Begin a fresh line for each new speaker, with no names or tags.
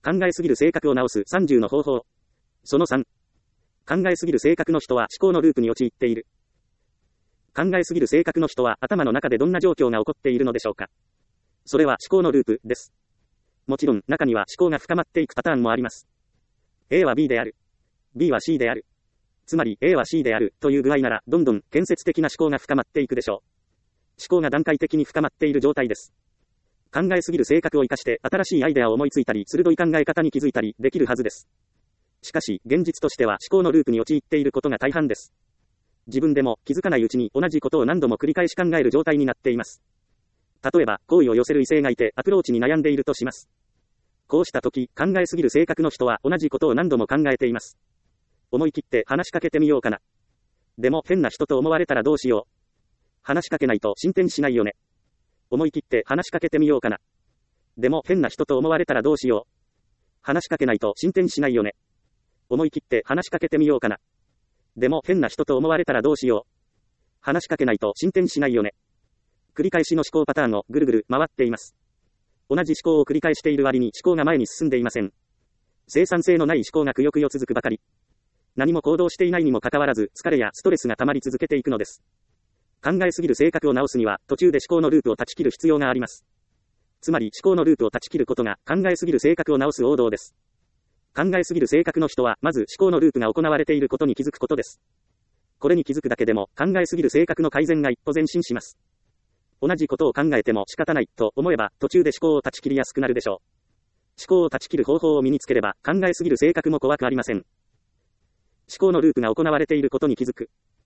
考えすぎる性格を直す30の方法。その3。考えすぎる性格の人は思考のループに陥っている。考えすぎる性格の人は頭の中でどんな状況が起こっているのでしょうか。それは思考のループです。もちろん中には思考が深まっていくパターンもあります。A は B である。B は C である。つまり A は C であるという具合ならどんどん建設的な思考が深まっていくでしょう。思考が段階的に深まっている状態です。考えすぎる性格を生かして新しいアイデアを思いついたり鋭い考え方に気づいたりできるはずです。しかし現実としては思考のループに陥っていることが大半です。自分でも気づかないうちに同じことを何度も繰り返し考える状態になっています。例えば好意を寄せる異性がいてアプローチに悩んでいるとします。こうした時、考えすぎる性格の人は同じことを何度も考えています。思い切って話しかけてみようかな。でも変な人と思われたらどうしよう。話しかけないと進展しないよね。思い切って話しかけてみようかな。でも変な人と思われたらどうしよう。話しかけないと進展しないよね。思い切って話しかけてみようかな。でも変な人と思われたらどうしよう。話しかけないと進展しないよね。繰り返しの思考パターンをぐるぐる回っています。同じ思考を繰り返している割に思考が前に進んでいません。生産性のない思考がくよくよ続くばかり。何も行動していないにもかかわらず疲れやストレスが溜まり続けていくのです。考えすぎる性格を直すには途中で思考のループを断ち切る必要があります。つまり思考のループを断ち切ることが考えすぎる性格を直す王道です。考えすぎる性格の人はまず思考のループが行われていることに気づくことです。これに気づくだけでも考えすぎる性格の改善が一歩前進します。同じことを考えても仕方ないと思えば途中で思考を断ち切りやすくなるでしょう。思考を断ち切る方法を身につければ考えすぎる性格も怖くありません。思考のループが行われていることに気づく。